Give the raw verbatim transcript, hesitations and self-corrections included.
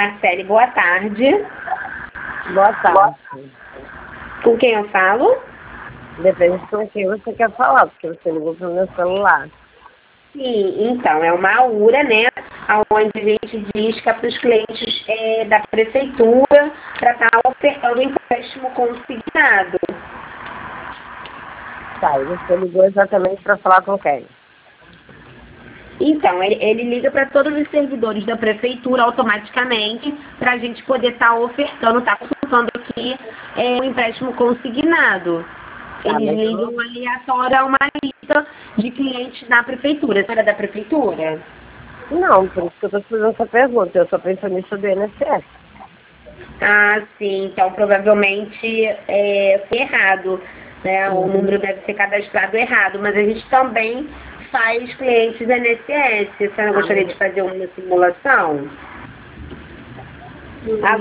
Marcele, boa tarde. Boa tarde. Com quem eu falo? Depende com quem você quer falar, porque você ligou pro meu celular. Sim, então, é uma URA, né? Onde a gente disca para os clientes é, da prefeitura para estar ofertando empréstimo consignado. Tá, e você ligou exatamente para falar com quem? Então, ele, ele liga para todos os servidores da prefeitura automaticamente para a gente poder estar ofertando, estar consultando aqui é, um empréstimo consignado. Tá, Eles mas eu ligam não... aleatório a uma lista de clientes da prefeitura. Você era da prefeitura? Não, por isso que eu tô te fazendo essa pergunta. Eu sou pensionista do I N S S. Ah, sim. Então, provavelmente é, foi errado, né? O Uhum. número deve ser cadastrado errado. Mas a gente também faz clientes I N S S. Você não Ah, gostaria mas... de fazer uma simulação?